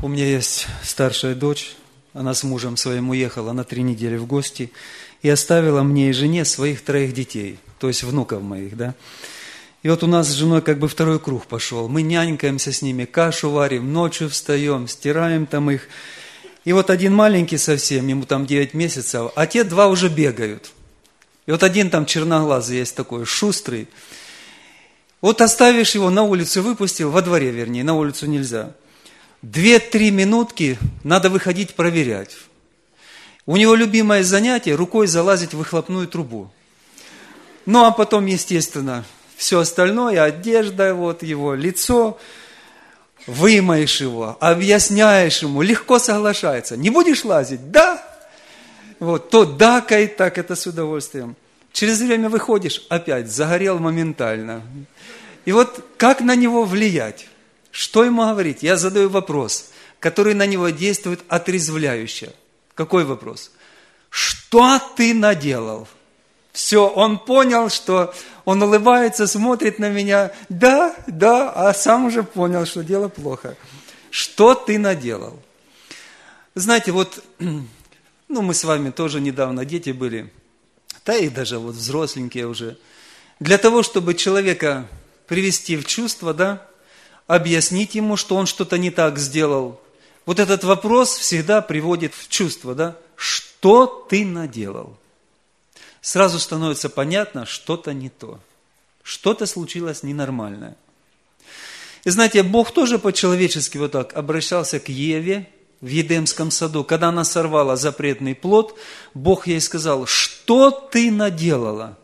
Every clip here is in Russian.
У меня есть старшая дочь, она с мужем своим уехала на 3 недели в гости и оставила мне и жене своих 3 детей, то есть внуков моих, да. И вот у нас с женой как бы второй круг пошел. Мы нянькаемся с ними, кашу варим, ночью встаем, стираем там их. И вот один маленький совсем, ему там 9 месяцев, а те 2 уже бегают. И вот один там черноглазый есть такой, шустрый. Вот оставишь его на улицу, выпустил, во дворе вернее, на улицу нельзя. 2-3 минутки надо выходить проверять. У него любимое занятие рукой залазить в выхлопную трубу. Ну а потом, естественно, все остальное, одежда, вот его лицо, вымоешь его, объясняешь ему, легко соглашается. Не будешь лазить? Да. Вот, то дакает, так это с удовольствием. Через время выходишь, опять загорел моментально. И вот как на него влиять? Что ему говорить? Я задаю вопрос, который на него действует отрезвляюще. Какой вопрос? Что ты наделал? Все, он понял, что он улыбается, смотрит на меня. Да, а сам уже понял, что дело плохо. Что ты наделал? Знаете, вот, мы с вами тоже недавно дети были, да и даже вот взросленькие уже. Для того, чтобы человека привести в чувство, да, объяснить ему, что он что-то не так сделал. Вот этот вопрос всегда приводит в чувство, да? Что ты наделал? Сразу становится понятно, что-то не то. Что-то случилось ненормальное. И знаете, Бог тоже по-человечески вот так обращался к Еве в Едемском саду. Когда она сорвала запретный плод, Бог ей сказал, что ты наделала?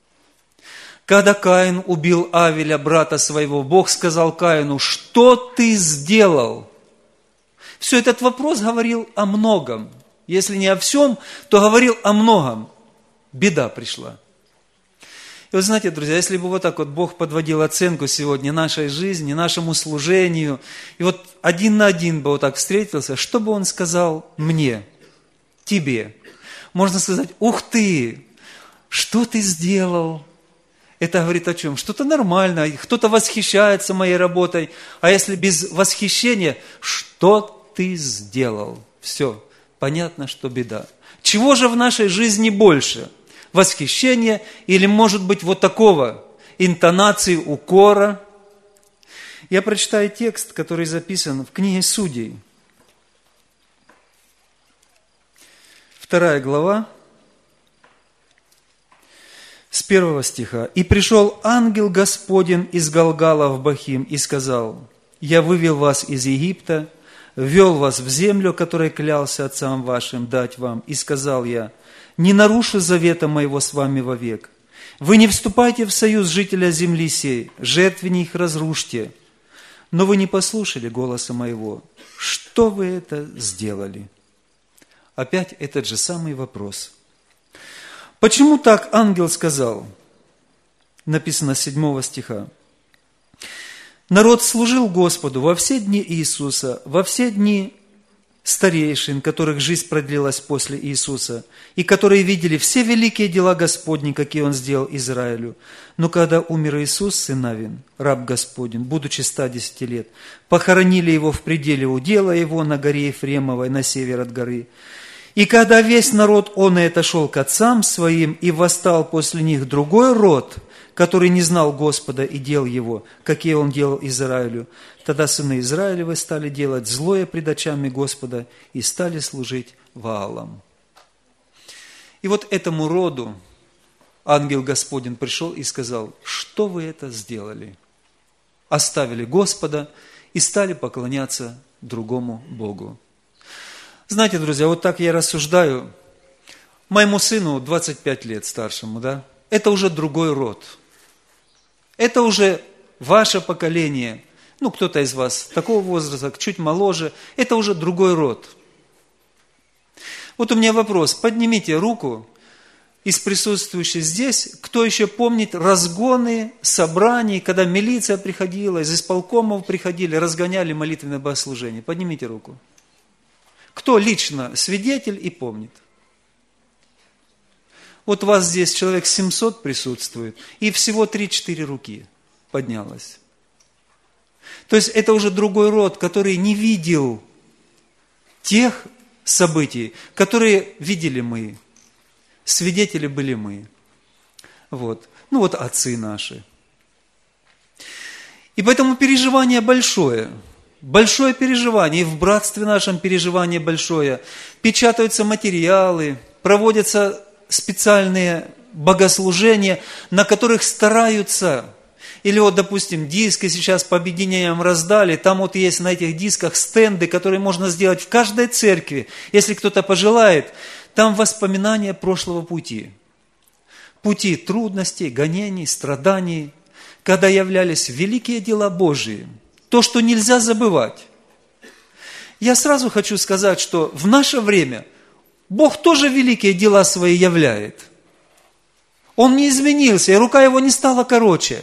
Когда Каин убил Авеля, брата своего, Бог сказал Каину, что ты сделал? Все этот вопрос говорил о многом. Если не о всем, то говорил о многом. Беда пришла. И вот знаете, друзья, если бы вот так вот Бог подводил оценку сегодня нашей жизни, нашему служению, и вот один на один бы вот так встретился, что бы Он сказал мне, тебе? Можно сказать, ух ты, что ты сделал? Это говорит о чем? Что-то нормально, кто-то восхищается моей работой. А если без восхищения, что ты сделал? Все, понятно, что беда. Чего же в нашей жизни больше? Восхищения или, может быть, вот такого интонации укора? Я прочитаю текст, который записан в книге Судей. 2 глава. С 1 стиха. «И пришел ангел Господень из Галгала в Бахим и сказал, я вывел вас из Египта, ввел вас в землю, которой клялся отцам вашим дать вам, и сказал я, не нарушу завета моего с вами вовек. Вы не вступайте в союз жителя земли сей, жертвенник разрушьте. Но вы не послушали голоса моего. Что вы это сделали?» Опять этот же самый вопрос. Почему так ангел сказал? Написано с 7 стиха. Народ служил Господу во все дни Иисуса, во все дни старейшин, которых жизнь продлилась после Иисуса, и которые видели все великие дела Господни, какие Он сделал Израилю. Но когда умер Иисус, сын Навин, раб Господень, будучи 110 лет, похоронили Его в пределе удела Его на горе Ефремовой, на север от горы. И когда весь народ он и отошел к отцам своим, и восстал после них другой род, который не знал Господа и дел Его, какие Он делал Израилю, тогда сыны Израилевы стали делать злое пред очами Господа и стали служить Ваалам. И вот этому роду ангел Господень пришел и сказал, что вы это сделали? Оставили Господа и стали поклоняться другому Богу. Знаете, друзья, вот так я рассуждаю. Моему сыну 25 лет старшему, да? Это уже другой род. Это уже ваше поколение. Кто-то из вас такого возраста, чуть моложе. Это уже другой род. Вот у меня вопрос. Поднимите руку из присутствующих здесь, кто еще помнит разгоны собраний, когда милиция приходила, из исполкомов приходили, разгоняли молитвенное богослужение. Поднимите руку. Кто лично свидетель и помнит? Вот у вас здесь человек 700 присутствует, и всего 3-4 руки поднялось. То есть это уже другой род, который не видел тех событий, которые видели мы, свидетели были мы. Вот. Ну вот отцы наши. И поэтому переживание большое. Большое переживание. И в братстве нашем переживание большое. Печатаются материалы, проводятся специальные богослужения, на которых стараются. Или вот, допустим, диски сейчас по объединениям раздали, там вот есть на этих дисках стенды, которые можно сделать в каждой церкви, если кто-то пожелает. Там воспоминания прошлого пути. Пути трудностей, гонений, страданий, когда являлись великие дела Божии. То, что нельзя забывать. Я сразу хочу сказать, что в наше время Бог тоже великие дела свои являет. Он не изменился, и рука его не стала короче.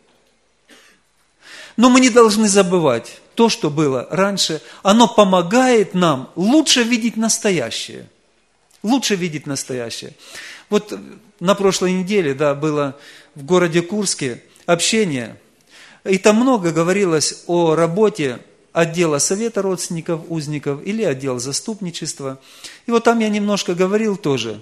Но мы не должны забывать то, что было раньше. Оно помогает нам лучше видеть настоящее. Лучше видеть настоящее. Вот на прошлой неделе, было в городе Курске общение. И там много говорилось о работе отдела совета родственников, узников или отдела заступничества. И вот там я немножко говорил тоже.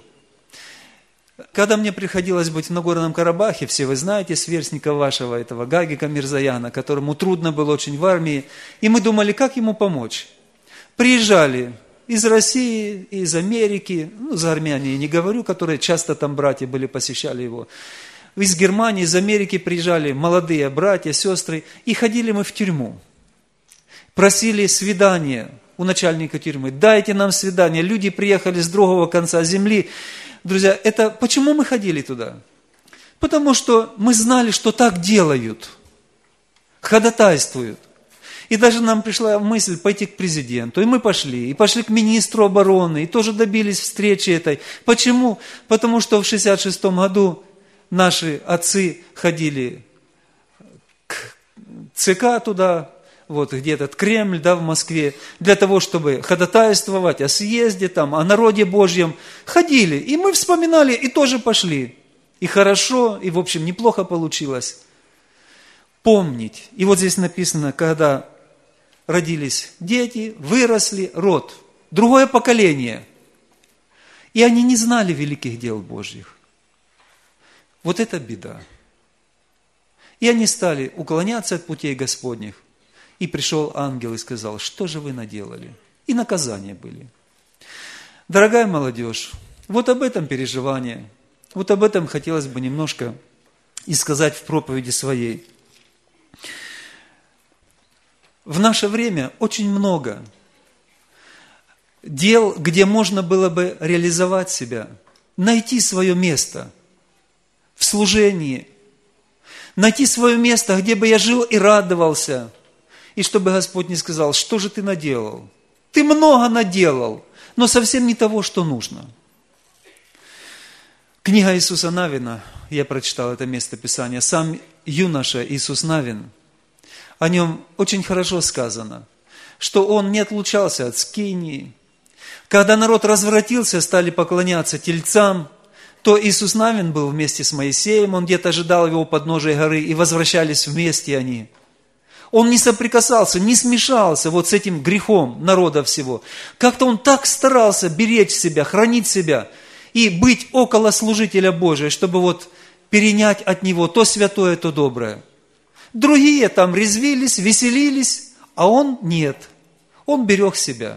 Когда мне приходилось быть в Нагорном Карабахе, все вы знаете сверстника вашего, этого Гагика Мирзаяна, которому трудно было очень в армии, и мы думали, как ему помочь. Приезжали из России, из Америки, за армяне я не говорю, которые часто там братья были, посещали его. Из Германии, из Америки приезжали молодые братья, сестры, и ходили мы в тюрьму. Просили свидания у начальника тюрьмы, дайте нам свидание. Люди приехали с другого конца земли. Друзья, это почему мы ходили туда? Потому что мы знали, что так делают, ходатайствуют. И даже нам пришла мысль пойти к президенту, и мы пошли, и пошли к министру обороны, и тоже добились встречи этой. Почему? Потому что в 1966 году наши отцы ходили к ЦК туда, вот где-то Кремль, в Москве, для того, чтобы ходатайствовать о съезде, о народе Божьем. Ходили, и мы вспоминали, и тоже пошли. И хорошо, и в общем неплохо получилось. Помнить. И вот здесь написано, когда родились дети, выросли, род, другое поколение. И они не знали великих дел Божьих. Вот это беда. И они стали уклоняться от путей Господних. И пришел ангел и сказал, что же вы наделали? И наказания были. Дорогая молодежь, вот об этом переживание, вот об этом хотелось бы немножко и сказать в проповеди своей. В наше время очень много дел, где можно было бы реализовать себя, найти свое место в служении, найти свое место, где бы я жил и радовался, и чтобы Господь не сказал, что же ты наделал? Ты много наделал, но совсем не того, что нужно. Книга Иисуса Навина, я прочитал это место Писания, сам юноша Иисус Навин, о нем очень хорошо сказано, что он не отлучался от скинии. Когда народ развратился, стали поклоняться тельцам, то Иисус Навин был вместе с Моисеем, он где-то ожидал его у подножия горы, и возвращались вместе они. Он не соприкасался, не смешался вот с этим грехом народа всего. Как-то он так старался беречь себя, хранить себя и быть около служителя Божия, чтобы вот перенять от него то святое, то доброе. Другие там резвились, веселились, а он нет. Он берег себя.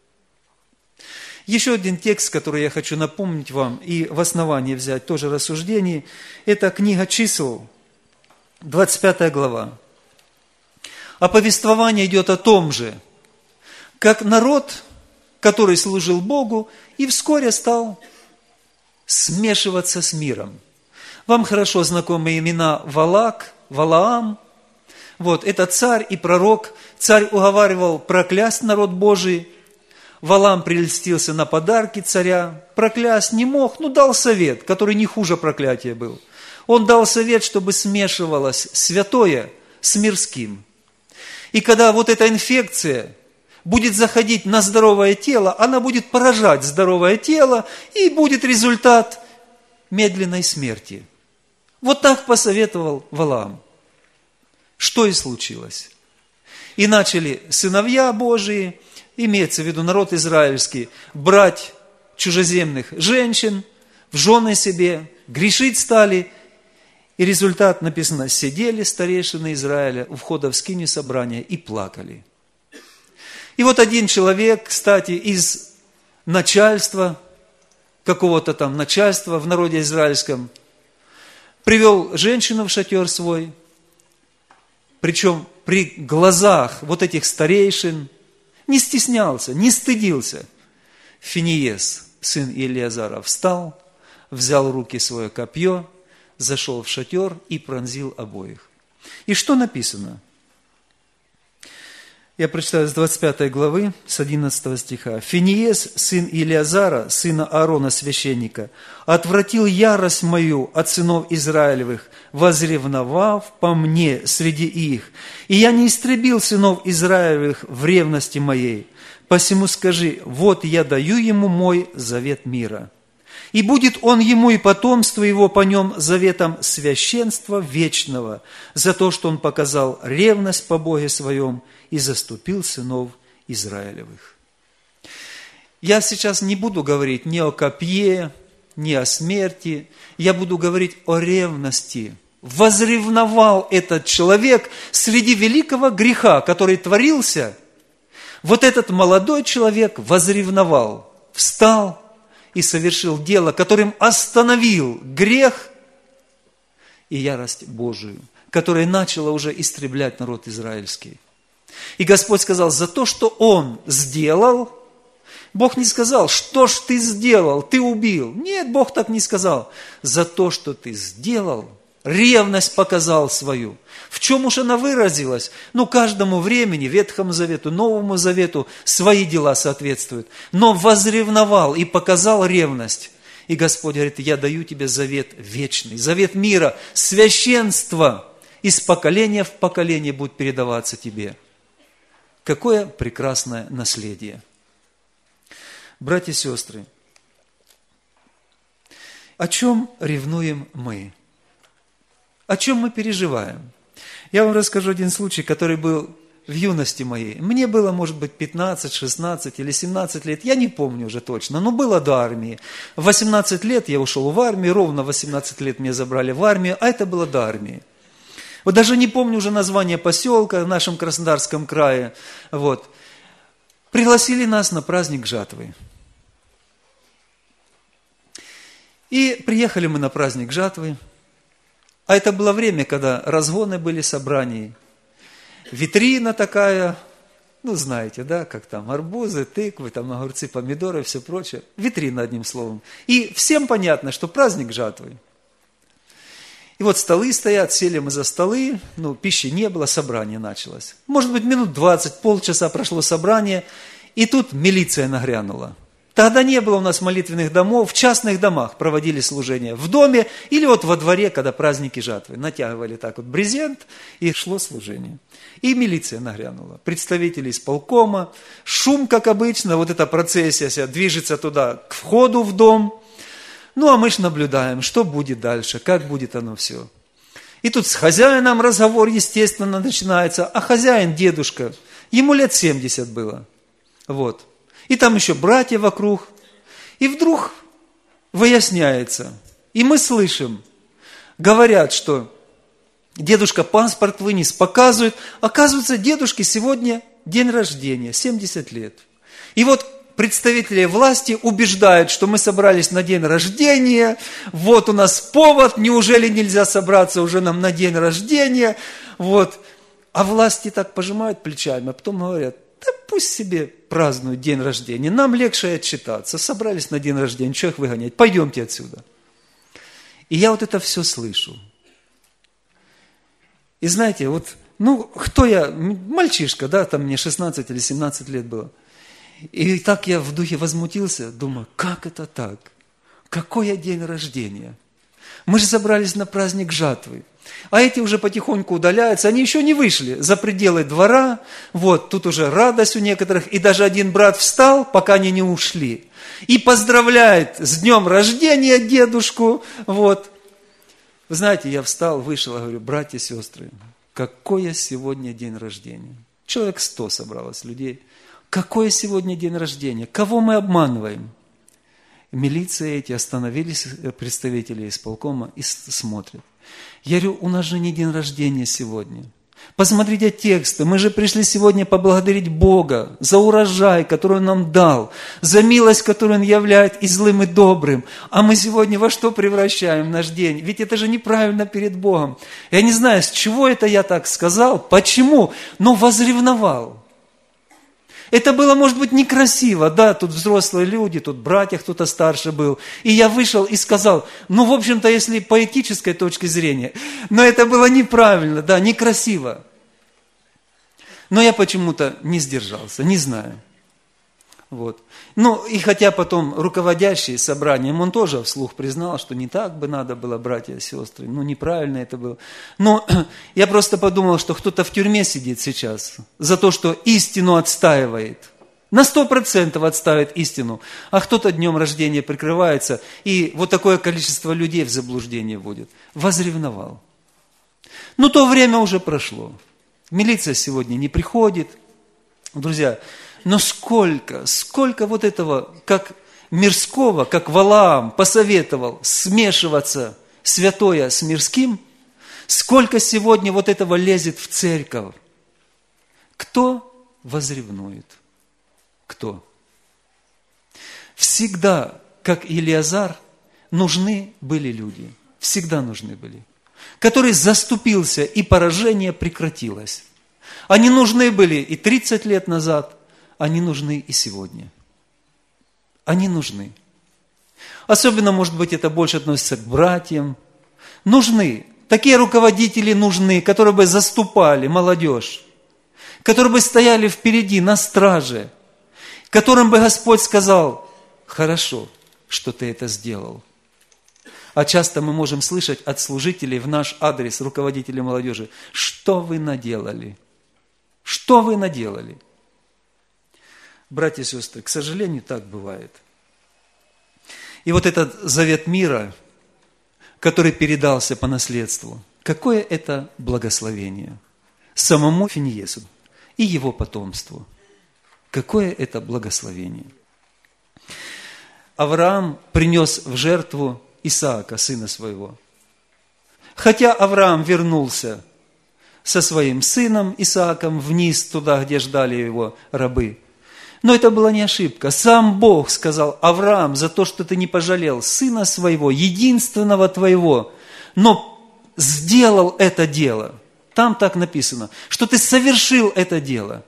Еще один текст, который я хочу напомнить вам и в основании взять тоже рассуждений, это книга Чисел, 25 глава. А повествование идет о том же, как народ, который служил Богу, и вскоре стал смешиваться с миром. Вам хорошо знакомы имена Валак, Валаам. Вот, это царь и пророк. Царь уговаривал проклясть народ Божий. Валаам прельстился на подарки царя. Проклясть не мог, но дал совет, который не хуже проклятия был. Он дал совет, чтобы смешивалось святое с мирским. И когда вот эта инфекция будет заходить на здоровое тело, она будет поражать здоровое тело, и будет результат медленной смерти. Вот так посоветовал Валаам. Что и случилось. И начали сыновья Божии имеется в виду народ израильский, брать чужеземных женщин в жены себе, грешить стали. И результат написано: сидели старейшины Израиля у входа в скинию собрания и плакали. И вот один человек, кстати, из начальства, какого-то там начальства в народе израильском, привел женщину в шатер свой, причем при глазах вот этих старейшин, не стеснялся, не стыдился. Финиес, сын Елиазара, встал, взял в руки свое копье, зашел в шатер и пронзил обоих. И что написано? Я прочитаю с 25 главы, с 11 стиха. «Финиес, сын Илиазара, сына Аарона, священника, отвратил ярость мою от сынов Израилевых, возревновав по мне среди их. И я не истребил сынов Израилевых в ревности моей. Посему скажи, вот я даю ему мой завет мира. И будет он ему и потомство его по нем заветом священства вечного, за то, что он показал ревность по Боге своем и заступил сынов Израилевых». Я сейчас не буду говорить ни о копье, ни о смерти, я буду говорить о ревности. Возревновал этот человек среди великого греха, который творился. Вот этот молодой человек возревновал, встал и совершил дело, которым остановил грех и ярость Божию, которая начала уже истреблять народ израильский. И Господь сказал: за то, что он сделал, Бог не сказал: что ж ты сделал, ты убил. Нет, Бог так не сказал. За то, что ты сделал, ревность показал свою. В чем уж она выразилась? Каждому времени, Ветхому Завету, Новому Завету свои дела соответствуют. Но возревновал и показал ревность. И Господь говорит: я даю тебе завет вечный, завет мира, священство. Из поколения в поколение будет передаваться тебе. Какое прекрасное наследие. Братья и сестры, о чем ревнуем мы? О чем мы переживаем? Я вам расскажу один случай, который был в юности моей. Мне было, может быть, 15, 16 или 17 лет, я не помню уже точно, но было до армии. В 18 лет я ушел в армию, ровно в 18 лет меня забрали в армию, а это было до армии. Вот даже не помню уже название поселка в нашем Краснодарском крае. Вот. Пригласили нас на праздник жатвы. И приехали мы на праздник жатвы. А это было время, когда разгоны были собраний. Витрина такая, знаете, да, как там арбузы, тыквы, там огурцы, помидоры, все прочее. Витрина, одним словом. И всем понятно, что праздник жатвы. И вот столы стоят, сели мы за столы, пищи не было, собрание началось. Может быть, минут 20, полчаса прошло собрание, и тут милиция нагрянула. Тогда не было у нас молитвенных домов, в частных домах проводили служение. В доме или вот во дворе, когда праздники жатвы. Натягивали так вот брезент, и шло служение. И милиция нагрянула. Представители исполкома, шум, как обычно, вот эта процессия вся движется туда, к входу в дом. А мы ж наблюдаем, что будет дальше, как будет оно все. И тут с хозяином разговор, естественно, начинается. А хозяин, дедушка, ему лет 70 было. Вот. И там еще братья вокруг. И вдруг выясняется, и мы слышим, говорят, что дедушка паспорт вынес, показывает. Оказывается, дедушке сегодня день рождения, 70 лет. И вот представители власти убеждают, что мы собрались на день рождения, вот у нас повод, неужели нельзя собраться уже нам на день рождения, вот. А власти так пожимают плечами, а потом говорят: да пусть себе празднуют день рождения, нам легче отчитаться, собрались на день рождения, что их выгонять, пойдемте отсюда. И я вот это все слышу. И знаете, кто я, мальчишка, да, там мне 16 или 17 лет было. И так я в духе возмутился, думаю, как это так? Какой день рождения? Мы же собрались на праздник жатвы. А эти уже потихоньку удаляются, они еще не вышли за пределы двора. Вот, тут уже радость у некоторых. И даже один брат встал, пока они не ушли. И поздравляет с днем рождения дедушку. Вот. Вы знаете, я встал, вышел, я говорю: братья и сестры, какой сегодня день рождения? Человек 100 собралось людей. Какой сегодня день рождения? Кого мы обманываем? Милиция эти остановились, представители исполкома, и смотрят. Я говорю, у нас же не день рождения сегодня. Посмотрите тексты. Мы же пришли сегодня поблагодарить Бога за урожай, который Он нам дал, за милость, которую Он являет и злым, и добрым. А мы сегодня во что превращаем наш день? Ведь это же неправильно перед Богом. Я не знаю, с чего это я так сказал, почему, но возревновал. Это было, может быть, некрасиво, да, тут взрослые люди, тут братья, кто-то старше был. И я вышел и сказал, в общем-то, если по этической точке зрения, но это было неправильно, да, некрасиво. Но я почему-то не сдержался, не знаю. Вот. И хотя потом руководящий собранием, он тоже вслух признал, что не так бы надо было, братья и сестры, неправильно это было. Но я просто подумал, что кто-то в тюрьме сидит сейчас за то, что истину отстаивает. На 100% отставит истину, а кто-то днем рождения прикрывается, и вот такое количество людей в заблуждение вводит. Возревновал. То время уже прошло. Милиция сегодня не приходит. Друзья, но сколько вот этого, как мирского, как Валаам посоветовал смешиваться святое с мирским, сколько сегодня вот этого лезет в церковь. Кто возревнует? Кто? Всегда, как Илиазар, нужны были люди. Всегда нужны были. Который заступился, и поражение прекратилось. Они нужны были и 30 лет назад, они нужны и сегодня. Они нужны. Особенно, может быть, это больше относится к братьям. Нужны. Такие руководители нужны, которые бы заступали молодежь, которые бы стояли впереди, на страже, которым бы Господь сказал, хорошо, что ты это сделал. А часто мы можем слышать от служителей в наш адрес, руководителей молодежи, что вы наделали? Что вы наделали? Братья и сестры, к сожалению, так бывает. И вот этот завет мира, который передался по наследству, какое это благословение самому Финиесу и его потомству. Какое это благословение. Авраам принес в жертву Исаака, сына своего. Хотя Авраам вернулся со своим сыном Исааком вниз, туда, где ждали его рабы. Но это была не ошибка. Сам Бог сказал: Авраам, за то, что ты не пожалел сына своего, единственного твоего, но сделал это дело. Там так написано, что ты совершил это дело.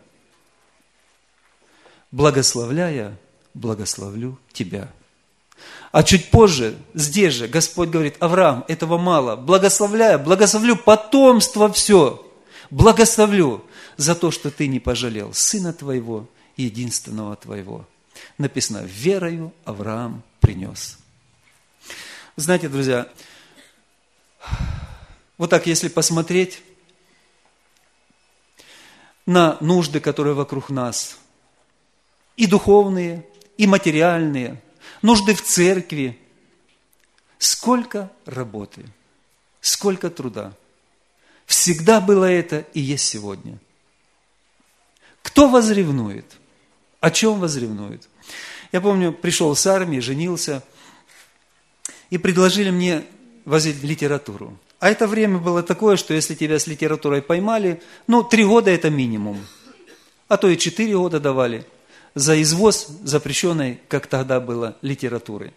Благословляя, благословлю тебя. А чуть позже, здесь же, Господь говорит: Авраам, этого мало. Благословляя, благословлю потомство все. Благословлю за то, что ты не пожалел сына твоего, единственного твоего. Написано: верою Авраам принес. Знаете, друзья, вот так, если посмотреть на нужды, которые вокруг нас, и духовные, и материальные, нужды в церкви, сколько работы, сколько труда. Всегда было это и есть сегодня. Кто возревнует? О чем возревнует? Я помню, пришел с армии, женился, и предложили мне возить литературу. А это время было такое, что если тебя с литературой поймали, 3 года это минимум, а то и 4 года давали за извоз запрещенной, как тогда было, литературы.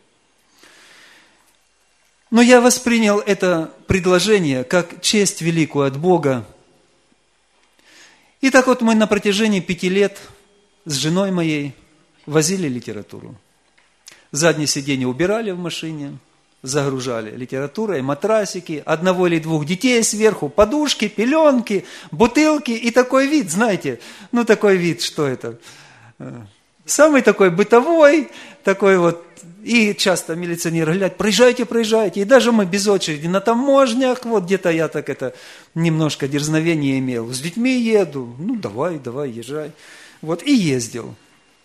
Но я воспринял это предложение как честь великую от Бога. И так вот мы на протяжении 5 лет с женой моей возили литературу. Заднее сиденье убирали в машине, загружали литературой, матрасики, 1 или 2 детей сверху, подушки, пеленки, бутылки и такой вид, знаете, такой вид, что это? Самый такой бытовой, такой вот, и часто милиционеры говорят: проезжайте, проезжайте, и даже мы без очереди на таможнях, вот где-то я так это немножко дерзновение имел, с детьми еду, давай, езжай, вот, и ездил.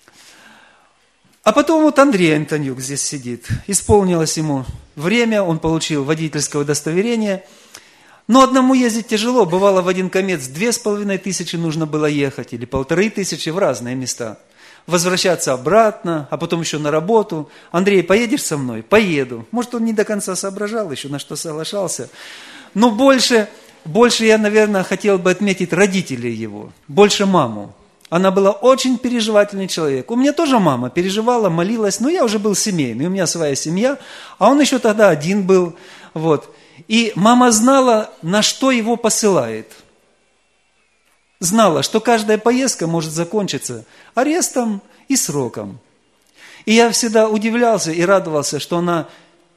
А потом вот Андрей Антонюк здесь сидит, исполнилось ему время, он получил водительское удостоверение, но одному ездить тяжело, бывало в один конец 2500 нужно было ехать, или 1500 в разные места. возвращаться обратно, а потом еще на работу. Андрей, поедешь со мной? Поеду. Может, он не до конца соображал еще, на что соглашался. Но больше я, наверное, хотел бы отметить родителей его, больше маму. Она была очень переживательный человек. У меня тоже мама переживала, молилась, но я уже был семейный, у меня своя семья, а он еще тогда один был. Вот. И мама знала, на что его посылает. Знала, что каждая поездка может закончиться арестом и сроком. И я всегда удивлялся и радовался, что она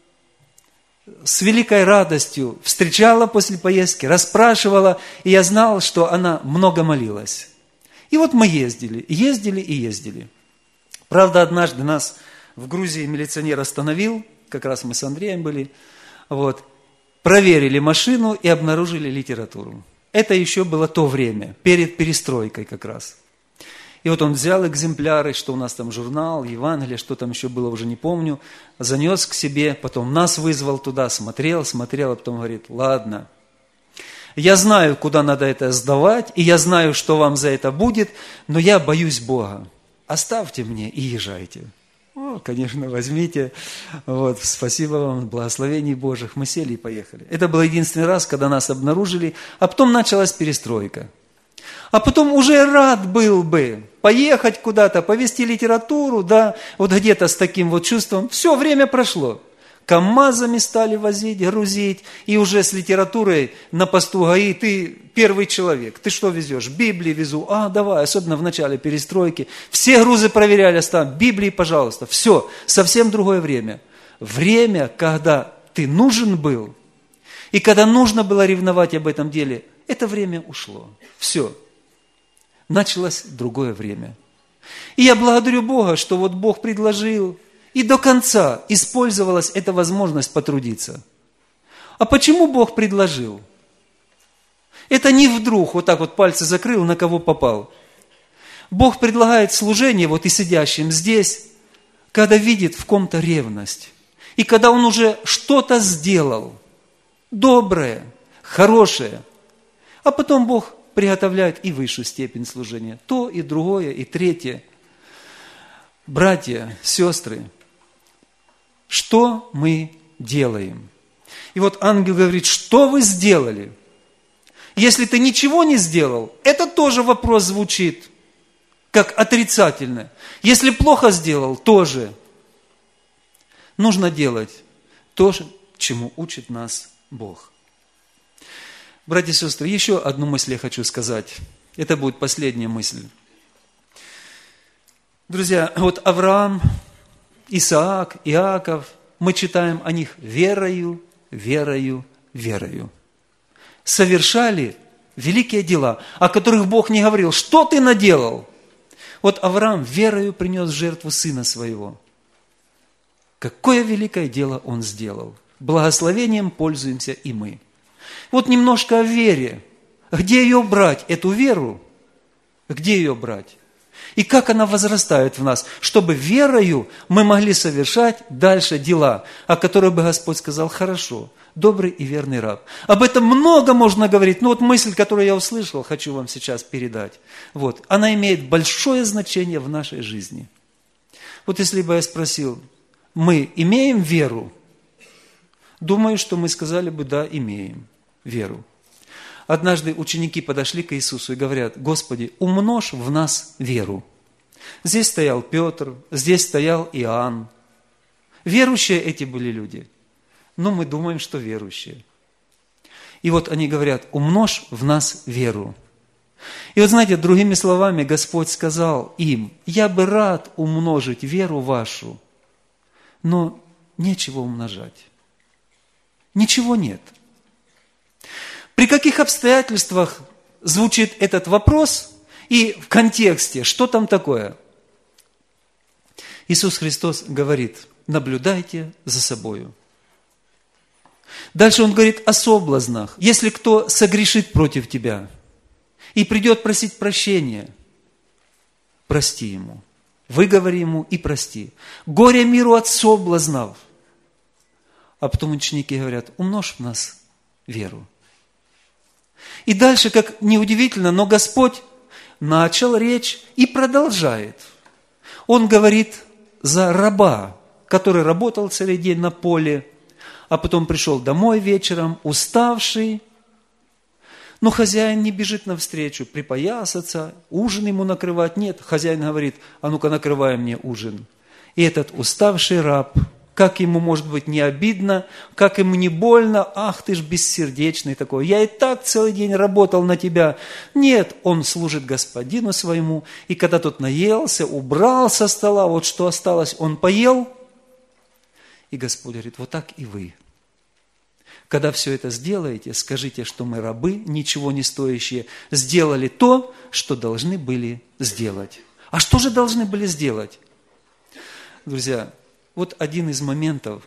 с великой радостью встречала после поездки, расспрашивала, и я знал, что она много молилась. И вот мы ездили. Правда, однажды нас в Грузии милиционер остановил, как раз мы с Андреем были, вот, проверили машину и обнаружили литературу. Это еще было то время, перед перестройкой как раз. И вот он взял экземпляры, что у нас там журнал, Евангелие, что там еще было, уже не помню, занес к себе, потом нас вызвал туда, смотрел, а потом говорит: ладно, я знаю, куда надо это сдавать, и я знаю, что вам за это будет, но я боюсь Бога. Оставьте мне и езжайте. Конечно, возьмите. Вот, спасибо вам, благословений Божьих. Мы сели и поехали. Это был единственный раз, когда нас обнаружили, а потом началась перестройка. А потом уже рад был бы поехать куда-то, повести литературу, да, вот где-то с таким вот чувством. Все, время прошло. КАМАЗами стали возить, грузить, и уже с литературой на посту ГАИ ты первый человек. Ты что везешь? Библии везу. Давай, особенно в начале перестройки. Все грузы проверяли, оставь. Библии, пожалуйста. Все, совсем другое время. Время, когда ты нужен был, и когда нужно было ревновать об этом деле, это время ушло. Все. Началось другое время. И я благодарю Бога, что вот Бог предложил, и до конца использовалась эта возможность потрудиться. А почему Бог предложил? Это не вдруг вот так вот пальцы закрыл, на кого попал. Бог предлагает служение вот и сидящим здесь, когда видит в ком-то ревность. И когда он уже что-то сделал, доброе, хорошее, а потом Бог приготовляет и высшую степень служения. То, и другое, и третье. Братья, сестры, что мы делаем? И вот ангел говорит: что вы сделали? Если ты ничего не сделал, это тоже вопрос звучит как отрицательно. Если плохо сделал, тоже. Нужно делать то, чему учит нас Бог. Братья и сестры, еще одну мысль я хочу сказать. Это будет последняя мысль. Друзья, вот Авраам, Исаак, Иаков, мы читаем о них верою, верою, верою. Совершали великие дела, о которых Бог не говорил. Что ты наделал? Вот Авраам верою принес жертву сына своего. Какое великое дело он сделал. Благословением пользуемся и мы. Вот немножко о вере. Где ее брать, эту веру? Где ее брать? И как она возрастает в нас, чтобы верою мы могли совершать дальше дела, о которых бы Господь сказал: хорошо, добрый и верный раб. Об этом много можно говорить, но вот мысль, которую я услышал, хочу вам сейчас передать. Вот, она имеет большое значение в нашей жизни. Вот если бы я спросил: мы имеем веру? Думаю, что мы сказали бы: да, имеем веру. Однажды ученики подошли к Иисусу и говорят: Господи, умножь в нас веру. Здесь стоял Петр, здесь стоял Иоанн. Верующие эти были люди. Но мы думаем, что верующие. И вот они говорят: умножь в нас веру. И вот знаете, другими словами, Господь сказал им: я бы рад умножить веру вашу, но нечего умножать. Ничего нет. При каких обстоятельствах звучит этот вопрос и в контексте, что там такое? Иисус Христос говорит: наблюдайте за собою. Дальше Он говорит о соблазнах. Если кто согрешит против тебя и придет просить прощения, прости ему. Выговори ему и прости. Горе миру от соблазнов. А потом ученики говорят: умножь в нас веру. И дальше, как неудивительно, но Господь начал речь и продолжает. Он говорит за раба, который работал целый день на поле, а потом пришел домой вечером, уставший. Но хозяин не бежит навстречу, припоясаться, ужин ему накрывать. Нет, хозяин говорит: а ну-ка накрывай мне ужин. И этот уставший раб, как ему может быть не обидно, как ему не больно, ах ты ж бессердечный такой, я и так целый день работал на тебя. Нет, он служит господину своему, и когда тот наелся, убрал со стола, вот что осталось, он поел. И Господь говорит: вот так и вы. Когда все это сделаете, скажите, что мы рабы, ничего не стоящие, сделали то, что должны были сделать. А что же должны были сделать? Друзья, вот один из моментов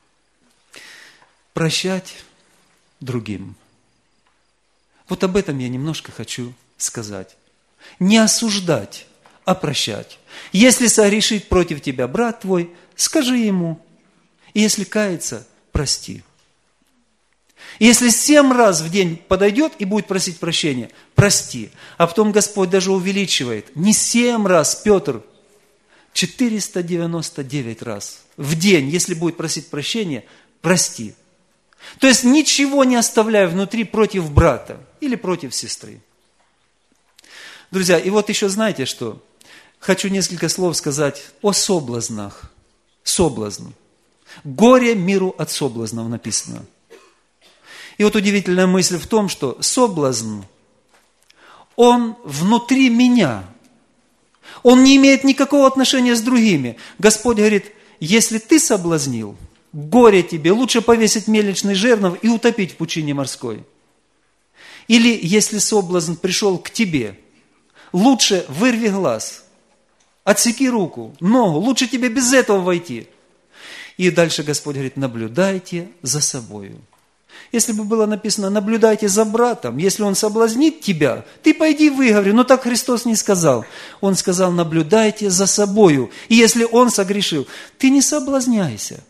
– прощать другим. Вот об этом я немножко хочу сказать. Не осуждать, а прощать. Если согрешит против тебя брат твой, скажи ему. И если кается, прости. И если 7 раз в день подойдет и будет просить прощения, прости. А потом Господь даже увеличивает. Не 7 раз, Петр, 499 раз в день, если будет просить прощения, прости. То есть ничего не оставляй внутри против брата или против сестры. Друзья, и вот еще знаете что? Хочу несколько слов сказать о соблазнах. Соблазн. Горе миру от соблазнов написано. И вот удивительная мысль в том, что соблазн, он внутри меня. Он не имеет никакого отношения с другими. Господь говорит: если ты соблазнил, горе тебе, лучше повесить мельничный жернов и утопить в пучине морской. Или если соблазн пришел к тебе, лучше вырви глаз, отсеки руку, ногу, лучше тебе без этого войти. И дальше Господь говорит: наблюдайте за собою. Если бы было написано: наблюдайте за братом, если он соблазнит тебя, ты пойди выговори. Но так Христос не сказал. Он сказал: наблюдайте за собою. И если он согрешил, ты не соблазняйся.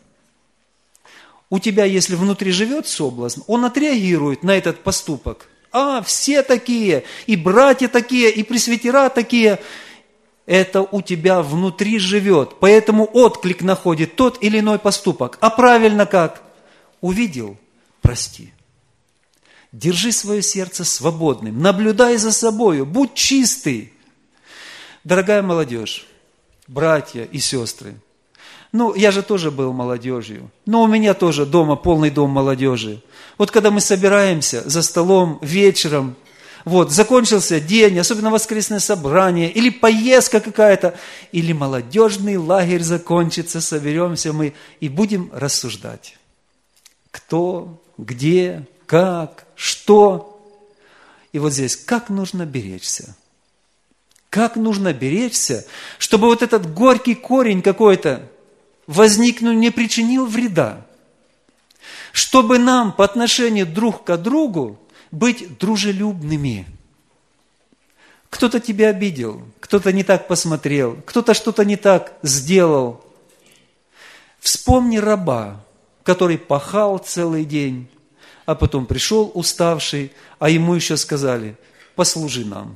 У тебя, если внутри живет соблазн, он отреагирует на этот поступок. А, все такие, и братья такие, и пресвитера такие. Это у тебя внутри живет. Поэтому отклик находит тот или иной поступок. А правильно как? Увидел? Прости. Держи свое сердце свободным. Наблюдай за собою. Будь чистый. Дорогая молодежь, братья и сестры. Я же тоже был молодежью. Но у меня тоже дома полный дом молодежи. Вот когда мы собираемся за столом вечером, закончился день, особенно воскресное собрание, или поездка какая-то, или молодежный лагерь закончится, соберемся мы и будем рассуждать. Кто, где, как, что. И вот здесь, как нужно беречься. Как нужно беречься, чтобы вот этот горький корень какой-то возникнул, не причинил вреда. Чтобы нам по отношению друг к другу быть дружелюбными. Кто-то тебя обидел, кто-то не так посмотрел, кто-то что-то не так сделал. Вспомни раба, который пахал целый день, а потом пришел уставший, а ему еще сказали: послужи нам.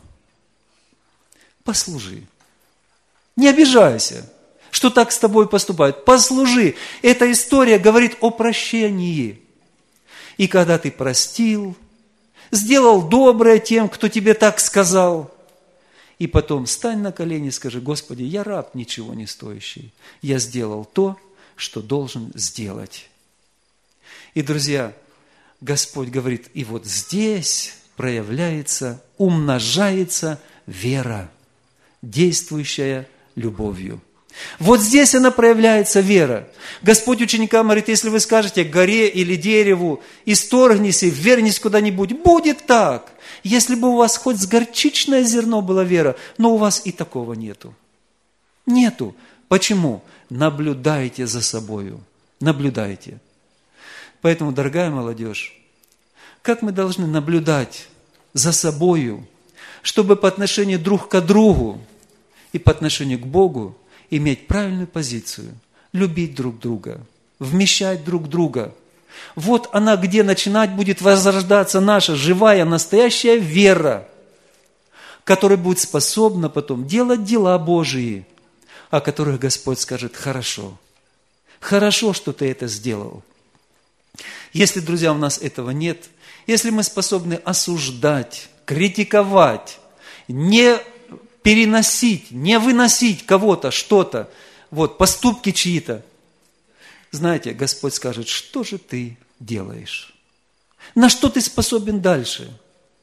Послужи. Не обижайся, что так с тобой поступают. Послужи. Эта история говорит о прощении. И когда ты простил, сделал доброе тем, кто тебе так сказал, и потом встань на колени и скажи: Господи, я раб ничего не стоящий. Я сделал то, что должен сделать. И, друзья, Господь говорит: и вот здесь проявляется, умножается вера, действующая любовью. Вот здесь она проявляется, вера. Господь ученикам говорит: если вы скажете горе или дереву, исторгнись и вернись куда-нибудь, будет так. Если бы у вас хоть с горчичное зерно была вера, но у вас и такого нету. Нету. Почему? Наблюдайте за собою. Наблюдайте. Поэтому, дорогая молодежь, как мы должны наблюдать за собою, чтобы по отношению друг к другу и по отношению к Богу иметь правильную позицию, любить друг друга, вмещать друг друга. Вот она, где начинать будет возрождаться наша живая, настоящая вера, которая будет способна потом делать дела Божии, о которых Господь скажет: хорошо, хорошо, что ты это сделал. Если, друзья, у нас этого нет, если мы способны осуждать, критиковать, не переносить, не выносить кого-то, что-то, поступки чьи-то, знаете, Господь скажет: что же ты делаешь? На что ты способен дальше?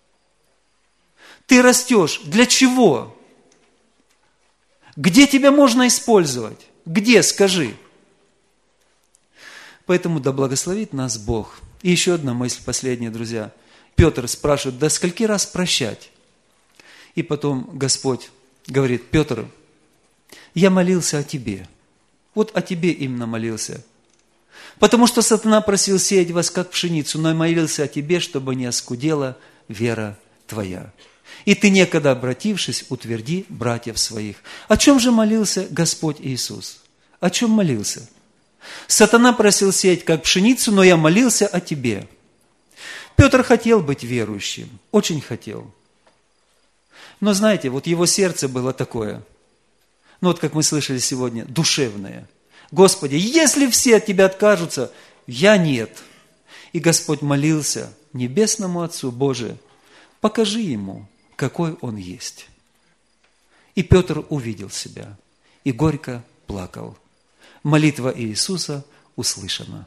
Ты растешь. Для чего? Где тебя можно использовать? Где, скажи? Поэтому да благословит нас Бог. И еще одна мысль, последняя, друзья. Петр спрашивает: до скольки раз прощать? И потом Господь говорит: Петр, я молился о тебе. Вот о тебе именно молился. Потому что сатана просил сеять вас, как пшеницу, но я молился о тебе, чтобы не оскудела вера твоя. И ты, некогда обратившись, утверди братьев своих. О чем же молился Господь Иисус? О чем молился? Сатана просил сеять, как пшеницу, но я молился о тебе. Петр хотел быть верующим, очень хотел. Но знаете, его сердце было такое, как мы слышали сегодня, душевное. Господи, если все от Тебя откажутся, я нет. И Господь молился Небесному Отцу: Боже, покажи ему, какой он есть. И Петр увидел себя и горько плакал. Молитва Иисуса услышана.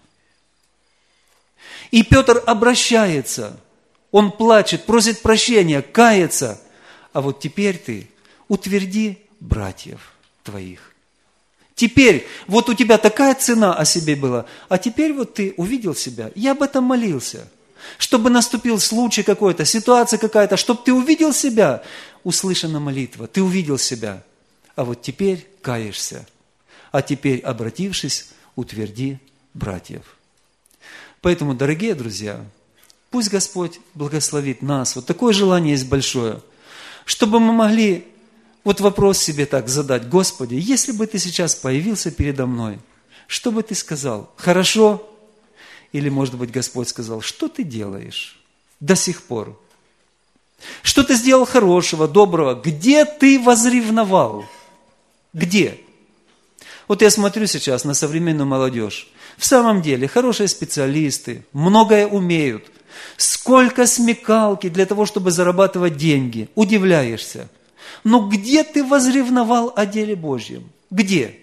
И Петр обращается, он плачет, просит прощения, кается. А вот теперь ты утверди братьев твоих. Теперь, у тебя такая цена о себе была, а теперь ты увидел себя. Я об этом молился. Чтобы наступил случай какой-то, ситуация какая-то, чтобы ты увидел себя. Услышана молитва, ты увидел себя. А вот теперь каешься. А теперь, обратившись, утверди братьев. Поэтому, дорогие друзья, пусть Господь благословит нас. Такое желание есть большое, чтобы мы могли вопрос себе так задать: Господи, если бы Ты сейчас появился передо мной, что бы Ты сказал? Хорошо? Или, может быть, Господь сказал: что ты делаешь до сих пор? Что ты сделал хорошего, доброго? Где ты возревновал? Где? Я смотрю сейчас на современную молодежь. В самом деле, хорошие специалисты, многое умеют. Сколько смекалки для того, чтобы зарабатывать деньги. Удивляешься. Но где ты возревновал о деле Божьем? Где?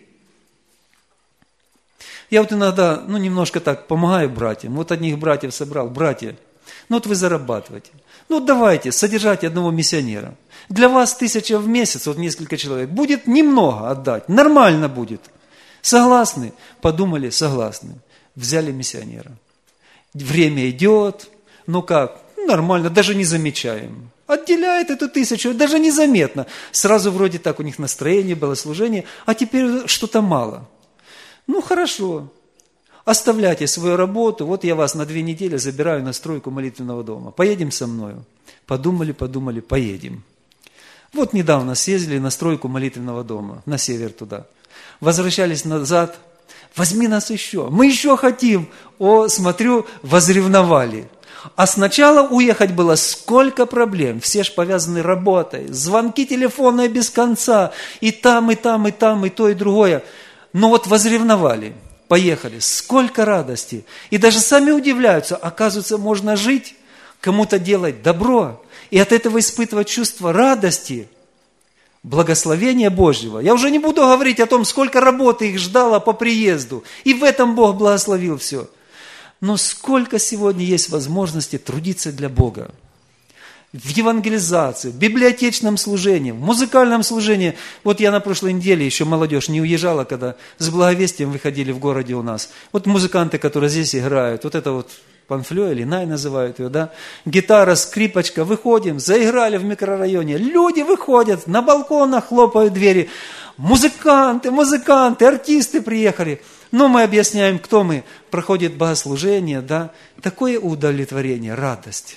Я иногда, немножко так помогаю братьям. Одних братьев собрал: братья, вы зарабатываете. Давайте, содержать одного миссионера. Для вас 1000 в месяц, несколько человек, будет немного отдать, нормально будет. Согласны? Подумали, согласны. Взяли миссионера. Время идет, нормально, даже не замечаем. Отделяет эту 1000, даже незаметно. Сразу вроде так у них настроение было, служение, а теперь что-то мало. Хорошо. Оставляйте свою работу, я вас на 2 недели забираю на стройку молитвенного дома. Поедем со мною. Подумали, поедем. Недавно съездили на стройку молитвенного дома, на север туда. Возвращались назад: возьми нас еще, мы еще хотим. Смотрю, возревновали. А сначала уехать было сколько проблем. Все ж повязаны работой, звонки телефонные без конца. И там, и там, и там, и то, и другое. Но возревновали, поехали. Сколько радости. И даже сами удивляются. Оказывается, можно жить, кому-то делать добро. И от этого испытывать чувство радости, благословения Божьего. Я уже не буду говорить о том, сколько работы их ждало по приезду. И в этом Бог благословил все. Но сколько сегодня есть возможности трудиться для Бога. В евангелизации, в библиотечном служении, в музыкальном служении. Я на прошлой неделе, еще молодежь не уезжала, когда с благовестием выходили в городе у нас. Музыканты, которые здесь играют, это панфлё или най называют ее, да? Гитара, скрипочка, выходим, заиграли в микрорайоне. Люди выходят, на балконах хлопают двери. Музыканты, артисты приехали. Мы объясняем, кто мы. Проходит богослужение, да? Такое удовлетворение, радость.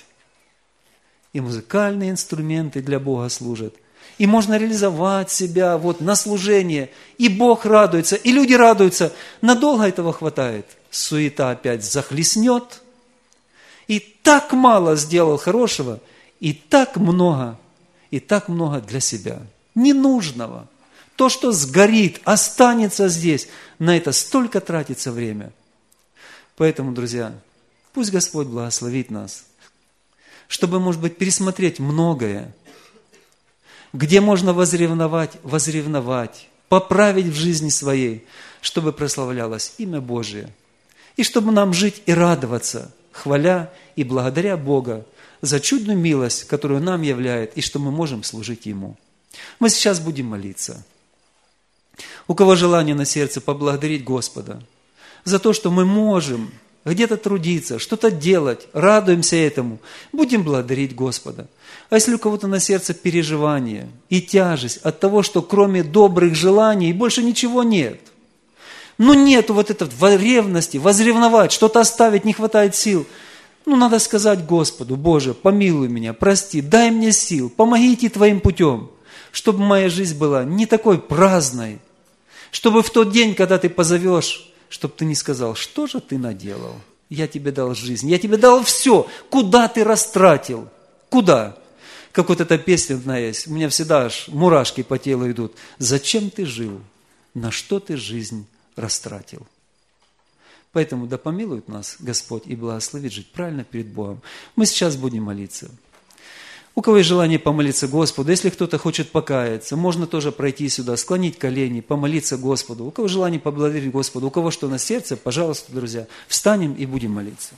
И музыкальные инструменты для Бога служат. И можно реализовать себя на служение. И Бог радуется, и люди радуются. Надолго этого хватает. Суета опять захлестнет. И так мало сделал хорошего, и так много для себя. Ненужного. То, что сгорит, останется здесь. На это столько тратится время. Поэтому, друзья, пусть Господь благословит нас, чтобы, может быть, пересмотреть многое, где можно возревновать, поправить в жизни своей, чтобы прославлялось имя Божие. И чтобы нам жить и радоваться, хваля и благодаря Бога за чудную милость, которую нам являет, и что мы можем служить Ему. Мы сейчас будем молиться. У кого желание на сердце поблагодарить Господа за то, что мы можем где-то трудиться, что-то делать, радуемся этому, будем благодарить Господа. А если у кого-то на сердце переживание и тяжесть от того, что кроме добрых желаний больше ничего нет, нету вот этой ревности, возревновать, что-то оставить, не хватает сил, надо сказать Господу: Боже, помилуй меня, прости, дай мне сил, помоги идти Твоим путем, чтобы моя жизнь была не такой праздной, чтобы в тот день, когда Ты позовешь, чтобы Ты не сказал: что же Ты наделал? Я Тебе дал жизнь, я Тебе дал все, куда Ты растратил? Куда? Как вот эта песня одна есть, у меня всегда аж мурашки по телу идут. Зачем ты жил? На что ты жизнь растратил? Поэтому да помилует нас Господь и благословит жить правильно перед Богом. Мы сейчас будем молиться. У кого есть желание помолиться Господу, если кто-то хочет покаяться, можно тоже пройти сюда, склонить колени, помолиться Господу. У кого желание поблагодарить Господу, у кого что на сердце, пожалуйста, друзья, встанем и будем молиться.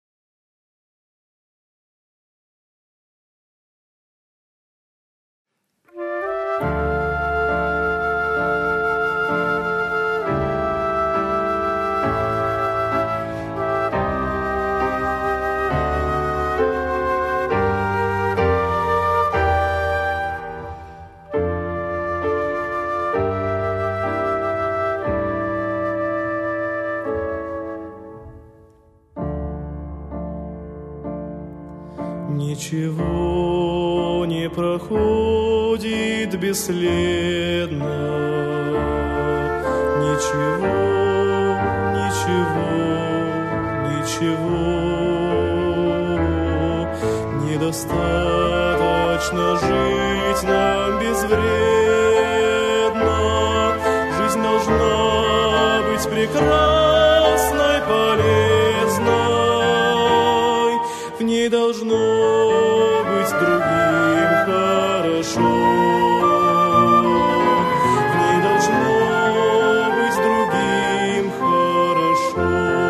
Ничего не проходит бесследно, ничего, недостаточно жить нам безвредно, жизнь должна быть прекрасной, полезной, в ней должно быть другим хорошо, в ней должно быть другим хорошо.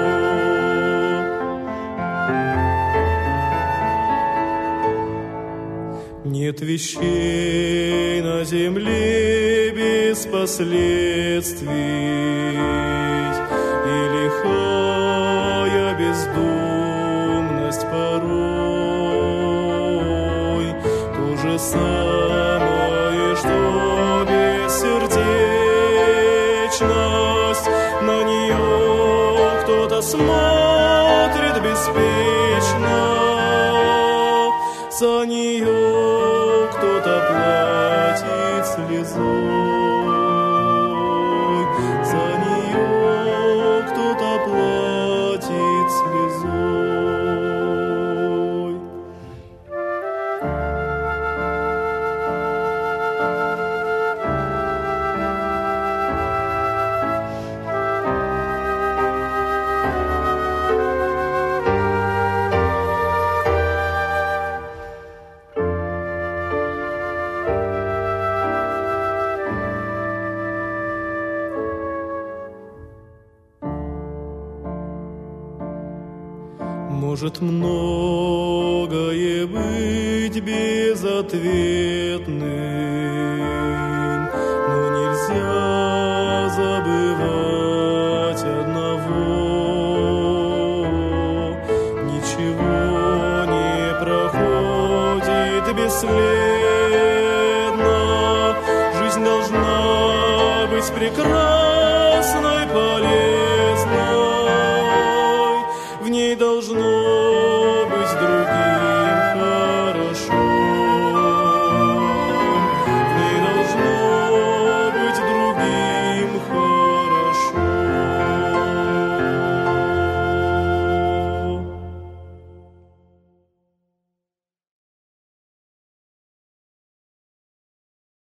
Нет вещей на земле без последствий, и лихая бездумность порой то же самое, что бессердечность. На нее кто-то смотрит беспечно, за нее кто-то платит слезой, за нее кто-то платит слезой. Может многое быть безответным, но нельзя забывать одного: ничего не проходит бесследно, жизнь должна быть прекрасна.